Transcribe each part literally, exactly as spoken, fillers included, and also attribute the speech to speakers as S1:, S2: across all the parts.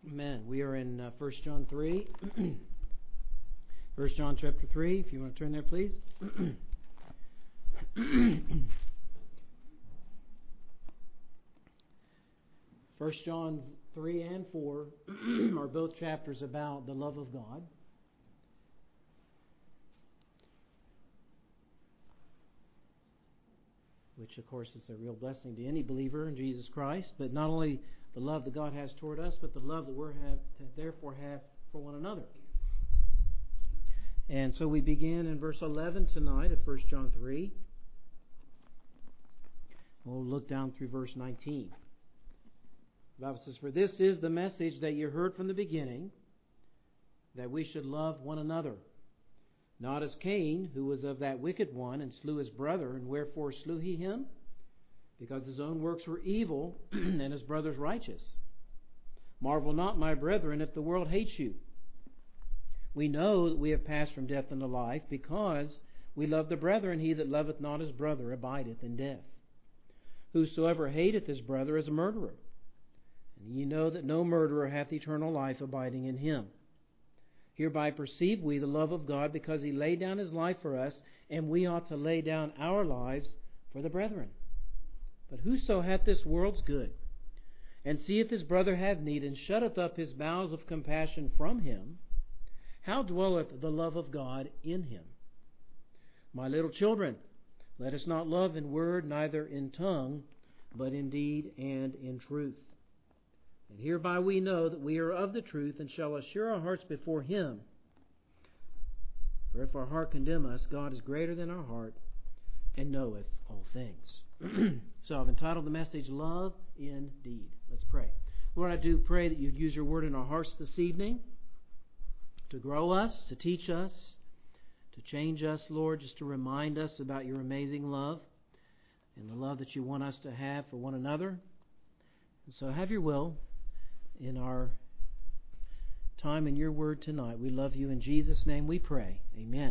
S1: Amen. We are in uh, First John three. First John chapter three, if you want to turn there, please. First John three and four are both chapters about the love of God. Which, of course, is a real blessing to any believer in Jesus Christ. But not only the love that God has toward us, but the love that we have to therefore have for one another. And so we begin in verse eleven tonight of First John three. We'll look down through verse nineteen. The Bible says, "For this is the message that you heard from the beginning, that we should love one another. Not as Cain, who was of that wicked one, and slew his brother. And wherefore slew he him? Because his own works were evil, and his brother's righteous. Marvel not, my brethren, if the world hates you. We know that we have passed from death unto life, because we love the brethren. He that loveth not his brother abideth in death. Whosoever hateth his brother is a murderer. And ye know that no murderer hath eternal life abiding in him. Hereby perceive we the love of God, because He laid down His life for us, and we ought to lay down our lives for the brethren. But whoso hath this world's good, and seeth his brother have need, and shutteth up his bowels of compassion from him, how dwelleth the love of God in him? My little children, let us not love in word, neither in tongue, but in deed and in truth. And hereby we know that we are of the truth, and shall assure our hearts before Him. For if our heart condemn us, God is greater than our heart, and knoweth all things." So I've entitled the message, Love in Deed. Let's pray. Lord, I do pray that you'd use your word in our hearts this evening to grow us, to teach us, to change us, Lord, just to remind us about your amazing love and the love that you want us to have for one another. And so have your will in our time in your word tonight. We love you. In Jesus' name we pray. Amen.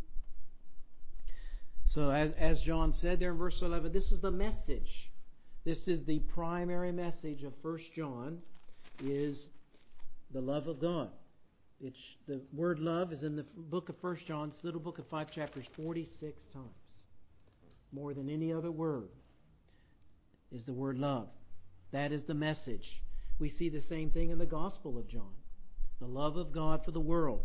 S1: So as, as John said there in verse eleven, this is the message. This is the primary message of First John, is the love of God. It's, the word love is in the book of First John, this little book of five chapters, forty-six times. More than any other word is the word love. That is the message. We see the same thing in the Gospel of John. The love of God for the world.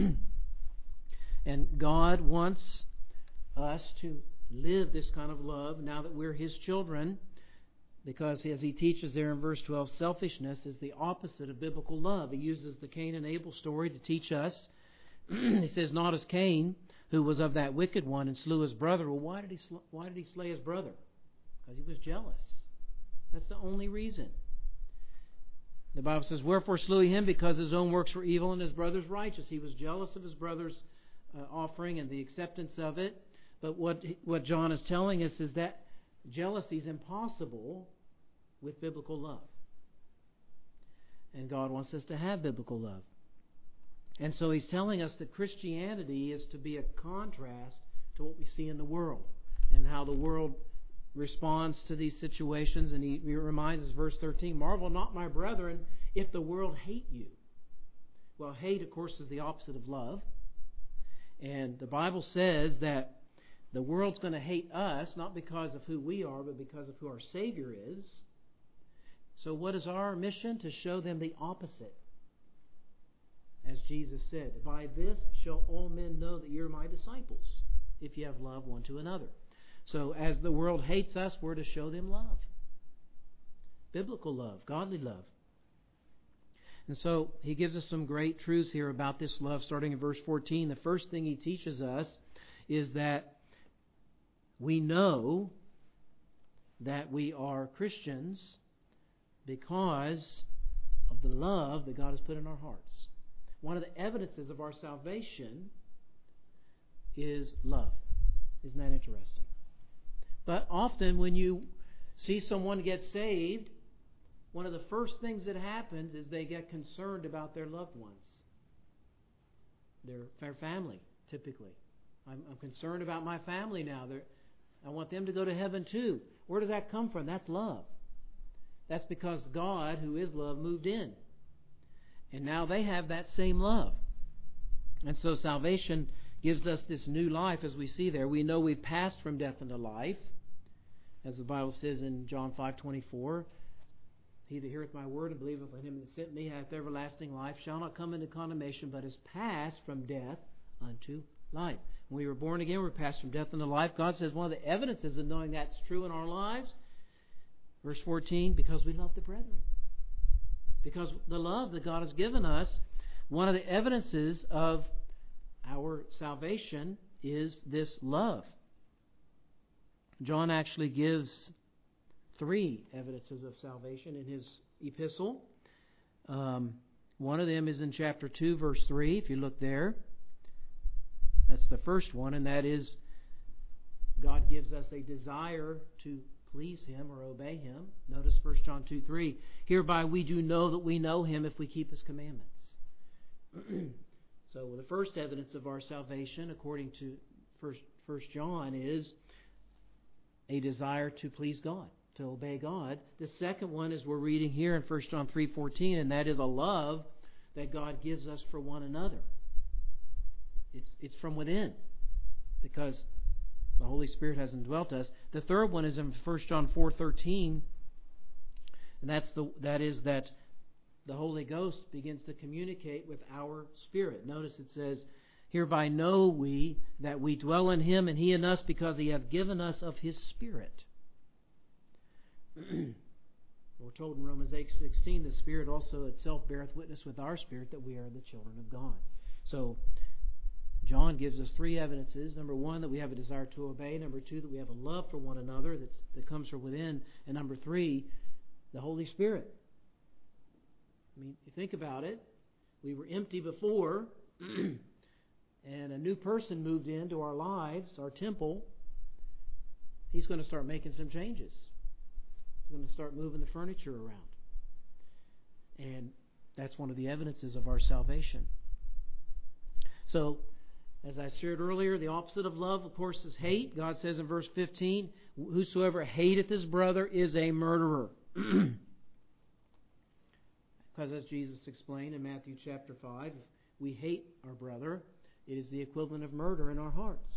S1: And God wants us to live this kind of love now that we're His children, because as He teaches there in verse twelve, selfishness is the opposite of biblical love. He uses the Cain and Abel story to teach us. He says, not as Cain, who was of that wicked one and slew his brother. Well, why did he sl- why did he slay his brother? Because he was jealous. That's the only reason. The Bible says, wherefore slew he him? Because his own works were evil and his brother's righteous. He was jealous of his brother's uh, offering and the acceptance of it. But what what John is telling us is that jealousy is impossible with biblical love. And God wants us to have biblical love. And so He's telling us that Christianity is to be a contrast to what we see in the world and how the world responds to these situations. And he, he reminds us, verse thirteen, marvel not, my brethren, if the world hate you. Well, hate, of course, is the opposite of love. And the Bible says that the world's going to hate us, not because of who we are, but because of who our Savior is. So what is our mission? To show them the opposite. As Jesus said, by this shall all men know that you're my disciples, if you have love one to another. So as the world hates us, we're to show them love. Biblical love, godly love. And so he gives us some great truths here about this love, starting in verse fourteen. The first thing he teaches us is that we know that we are Christians because of the love that God has put in our hearts. One of the evidences of our salvation is love. Isn't that interesting? But often when you see someone get saved, one of the first things that happens is they get concerned about their loved ones. Their, their family, typically. I'm, I'm concerned about my family now. They're, I want them to go to heaven too. Where does that come from? That's love. That's because God, who is love, moved in. And now they have that same love. And so salvation gives us this new life, as we see there. We know we've passed from death into life, as the Bible says in John five twenty-four. He that heareth my word and believeth on him that sent me hath everlasting life, shall not come into condemnation, but is passed from death unto life. When we were born again, we were passed from death into life. God says one of the evidences of knowing that's true in our lives, verse fourteen, because we love the brethren. Because the love that God has given us, one of the evidences of our salvation is this love. John actually gives three evidences of salvation in his epistle. Um, one of them is in chapter two, verse three, if you look there. That's the first one, and that is God gives us a desire to please Him or obey Him. Notice First John two three. Hereby we do know that we know Him if we keep His commandments. So the first evidence of our salvation, according to First, First John, is a desire to please God, to obey God. The second one is we're reading here in First John three fourteen, and that is a love that God gives us for one another. It's, it's from within, because the Holy Spirit has indwelt us. The third one is in First John four thirteen, and that's the that is that the Holy Ghost begins to communicate with our spirit. Notice it says, hereby know we that we dwell in Him and He in us, because He hath given us of His Spirit. We're told in Romans eight sixteen, the Spirit also itself beareth witness with our spirit that we are the children of God. So John gives us three evidences. Number one, that we have a desire to obey. Number two, that we have a love for one another that's, that comes from within. And number three, the Holy Spirit. I mean, you think about it. We were empty before, and a new person moved into our lives, our temple. He's going to start making some changes. He's going to start moving the furniture around. And that's one of the evidences of our salvation. So, as I shared earlier, the opposite of love, of course, is hate. God says in verse fifteen, whosoever hateth his brother is a murderer. Because as Jesus explained in Matthew chapter five, if we hate our brother, it is the equivalent of murder in our hearts.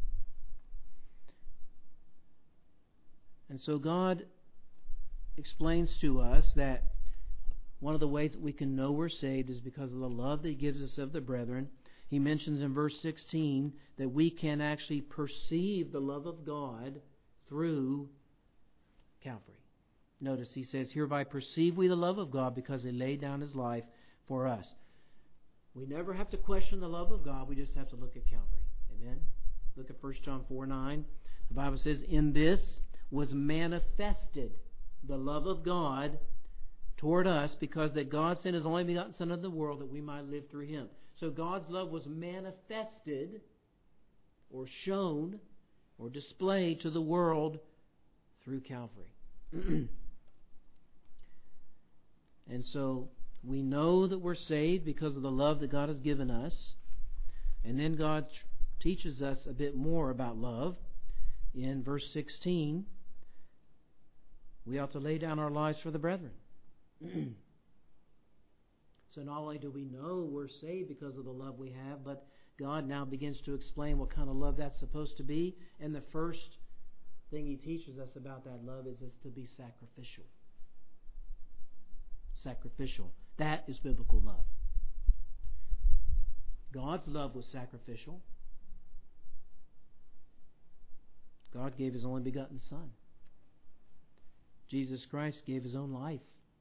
S1: And so God explains to us that one of the ways that we can know we're saved is because of the love that He gives us of the brethren. He mentions in verse sixteen that we can actually perceive the love of God through Calvary. Notice he says, hereby perceive we the love of God, because He laid down His life for us. We never have to question the love of God. We just have to look at Calvary. Amen? Look at First John four nine. The Bible says, in this was manifested the love of God toward us, because that God sent His only begotten Son into the world that we might live through Him. So God's love was manifested or shown or displayed to the world through Calvary. And so we know that we're saved because of the love that God has given us. And then God teaches us a bit more about love. In verse sixteen, we ought to lay down our lives for the brethren. So not only do we know we're saved because of the love we have, but God now begins to explain what kind of love that's supposed to be. And the first thing He teaches us about that love is it's to be sacrificial. Sacrificial. That is biblical love. God's love was sacrificial. God gave His only begotten Son. Jesus Christ gave His own life.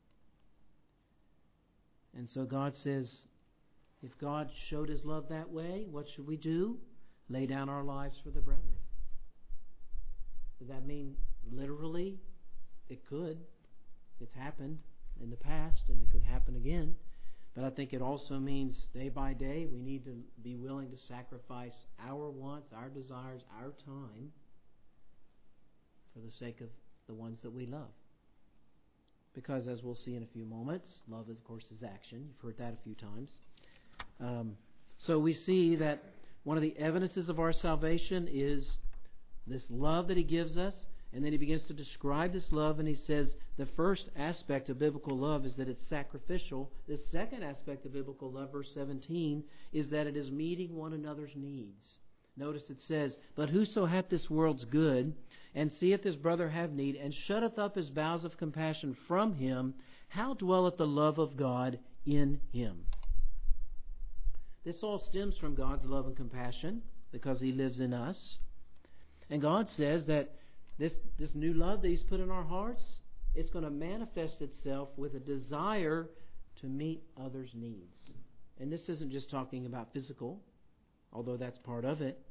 S1: And so God says, if God showed His love that way, what should we do? Lay down our lives for the brethren. Does that mean literally? It could. It's happened in the past, and it could happen again. But I think it also means day by day we need to be willing to sacrifice our wants, our desires, our time for the sake of the ones that we love. Because as we'll see in a few moments, love, of course, is action. You've heard that a few times. Um, so we see that one of the evidences of our salvation is this love that He gives us. And then he begins to describe this love, and he says the first aspect of biblical love is that it's sacrificial. The second aspect of biblical love, verse seventeen, is that it is meeting one another's needs. Notice it says, "But whoso hath this world's good, and seeth his brother have need, and shutteth up his bowels of compassion from him, how dwelleth the love of God in him?" This all stems from God's love and compassion, because He lives in us. And God says that this, this new love that He's put in our hearts, it's going to manifest itself with a desire to meet others' needs. And this isn't just talking about physical, although that's part of it.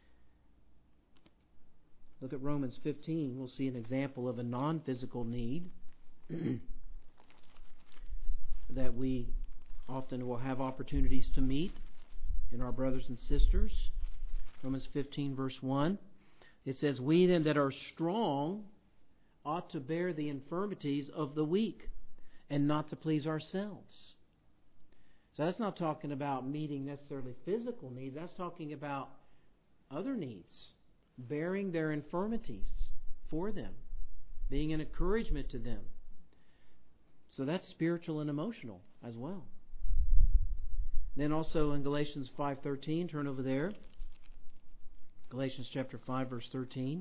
S1: Look at Romans fifteen. We'll see an example of a non-physical need that we often will have opportunities to meet in our brothers and sisters. Romans fifteen, verse one. It says, "We then that are strong ought to bear the infirmities of the weak, and not to please ourselves." So that's not talking about meeting necessarily physical needs. That's talking about other needs. Bearing their infirmities for them. Being an encouragement to them. So that's spiritual and emotional as well. Then also in Galatians five thirteen, turn over there. Galatians chapter five, verse thirteen.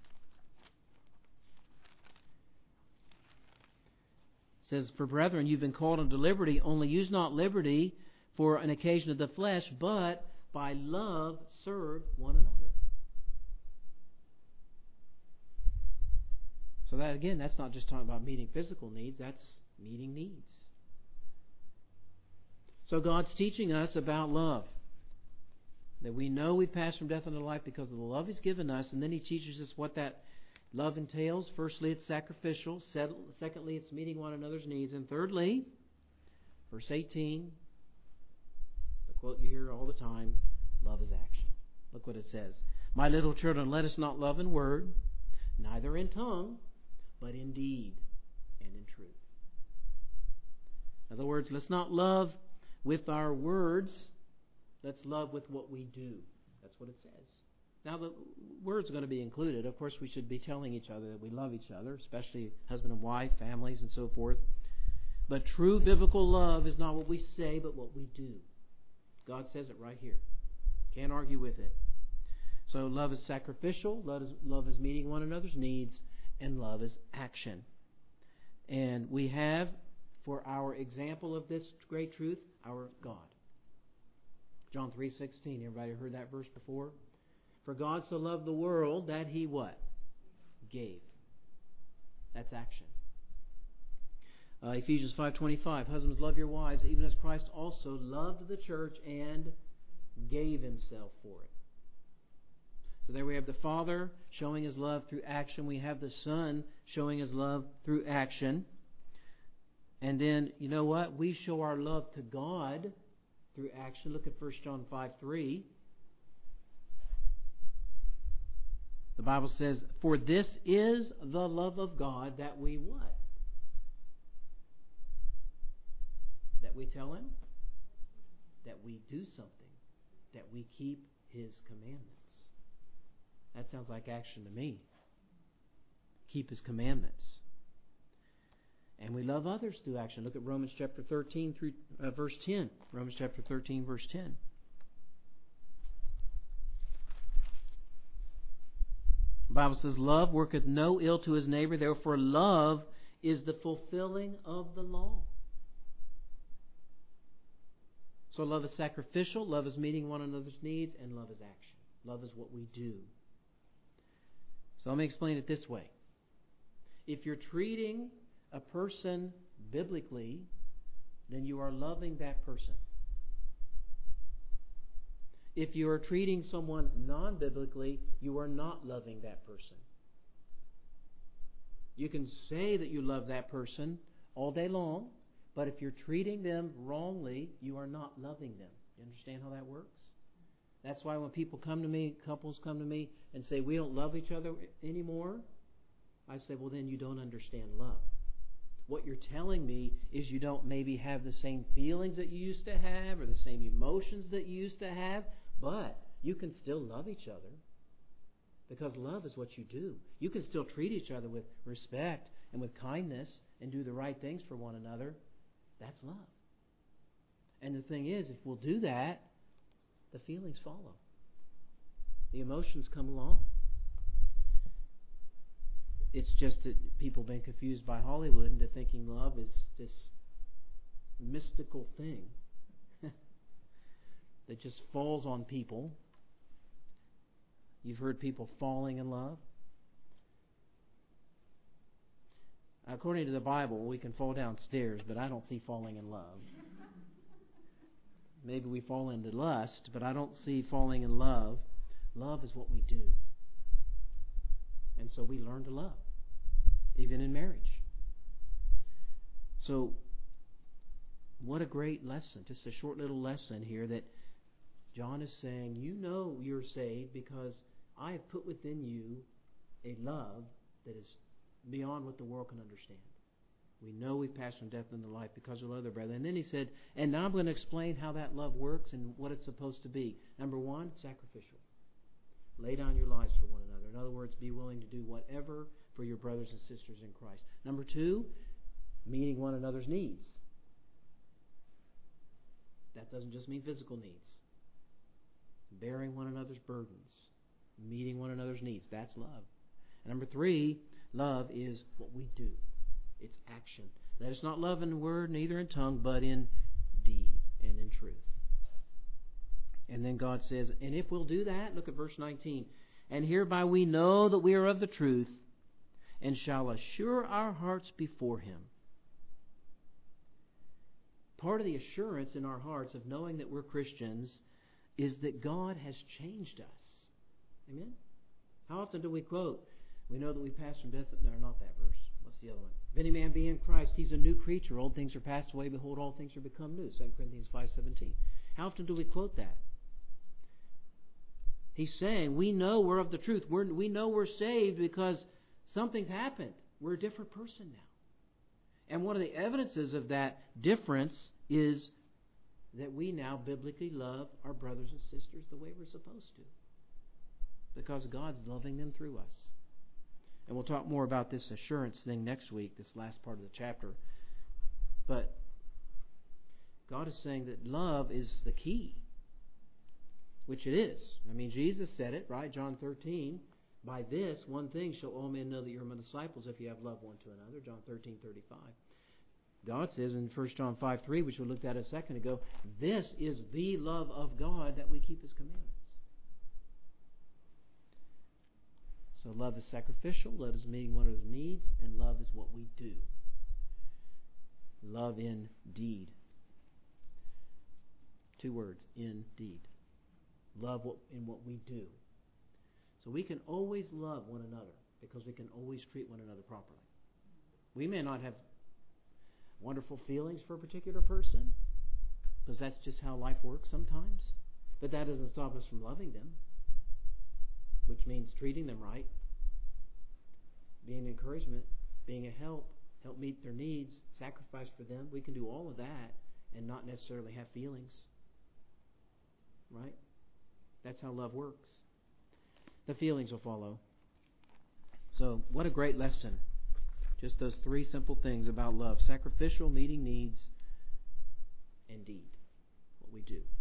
S1: It says, "For brethren, you've been called unto liberty, only use not liberty for an occasion of the flesh, but by love serve one another." So that again, that's not just talking about meeting physical needs, that's meeting needs. So God's teaching us about love. That we know we've passed from death unto life because of the love He's given us, and then He teaches us what that love entails. Firstly, it's sacrificial. Secondly, it's meeting one another's needs. And thirdly, verse eighteen, the quote you hear all the time, love is action. Look what it says. "My little children, let us not love in word, neither in tongue, but in deed and in truth." In other words, let's not love with our words. Let's love with what we do. That's what it says. Now, the words are going to be included. Of course, we should be telling each other that we love each other, especially husband and wife, families, and so forth. But true biblical love is not what we say, but what we do. God says it right here. Can't argue with it. So love is sacrificial, love is, love is meeting one another's needs, and love is action. And we have, for our example of this great truth, our God. John three sixteen. Everybody heard that verse before? "For God so loved the world that He" what? Gave. That's action. Uh, Ephesians five twenty-five. "Husbands, love your wives, even as Christ also loved the church and gave Himself for it." So there we have the Father showing His love through action. We have the Son showing His love through action. And then, you know what? We show our love to God through action. Look at First John five three. The Bible says, "For this is the love of God, that we" what? That we tell Him? That we do something. That we keep His commandments. That sounds like action to me. Keep His commandments. And we love others through action. Look at Romans chapter thirteen through uh, verse ten. Romans chapter thirteen, verse ten. The Bible says, "Love worketh no ill to his neighbor, therefore love is the fulfilling of the law." So love is sacrificial, love is meeting one another's needs, and love is action. Love is what we do. So let me explain it this way. If you're treating a person biblically, then you are loving that person. If you are treating someone non-biblically, you are not loving that person. You can say that you love that person all day long, but if you're treating them wrongly, you are not loving them. You understand how that works? That's why when people come to me, couples come to me and say, "We don't love each other anymore," I say, "Well, then you don't understand love. What you're telling me is you don't maybe have the same feelings that you used to have or the same emotions that you used to have, but you can still love each other Because love is what you do. You can still treat each other with respect and with kindness and do the right things for one another. That's love. And the thing is, if we'll do that, the feelings follow. The emotions come along. It's just that people have been confused by Hollywood into thinking love is this mystical thing that just falls on people. You've heard people falling in love. According to the Bible, we can fall downstairs, but I don't see falling in love. Maybe we fall into lust, but I don't see falling in love. Love is what we do. And so we learn to love, even in marriage. So, what a great lesson. Just a short little lesson here that John is saying, you know you're saved because I have put within you a love that is beyond what the world can understand. We know we pass from death into life because we love the brethren. And then he said, and now I'm going to explain how that love works and what it's supposed to be. Number one, sacrificial. Lay down your lives for one another. In other words, be willing to do whatever for your brothers and sisters in Christ. Number two, meeting one another's needs. That doesn't just mean physical needs. Bearing one another's burdens. Meeting one another's needs. That's love. And number three, love is what we do. It's action. Let us not love in word, neither in tongue, but in deed and in truth. And then God says, and if we'll do that, look at verse nineteen. And hereby we know that we are of the truth, and shall assure our hearts before Him. Part of the assurance in our hearts of knowing that we're Christians is that God has changed us. Amen? How often do we quote, we know that we pass from death... No, not that verse. What's the other one? If any man be in Christ, he's a new creature. Old things are passed away. Behold, all things are become new. Second Corinthians five seventeen. How often do we quote that? He's saying, we know we're of the truth. We're, we know we're saved because something's happened. We're a different person now. And one of the evidences of that difference is that we now biblically love our brothers and sisters the way we're supposed to. Because God's loving them through us. And we'll talk more about this assurance thing next week, this last part of the chapter. But God is saying that love is the key. Which it is. I mean, Jesus said it, right? John thirteen. By this, one thing shall all men know that you're my disciples if you have love one to another. John thirteen thirty-five. God says in First John five three, which we looked at a second ago, this is the love of God, that we keep His commandments. So love is sacrificial, love is meeting one another's needs, and love is what we do. Love in deed. Two words, indeed. Love what, in what we do. So we can always love one another because we can always treat one another properly. We may not have wonderful feelings for a particular person because that's just how life works sometimes. But that doesn't stop us from loving them, which means treating them right, being an encouragement, being a help, help meet their needs, sacrifice for them. We can do all of that and not necessarily have feelings. Right? That's how love works. The feelings will follow. So, what a great lesson. Just those three simple things about love. Sacrificial, meeting needs, and deed. What we do.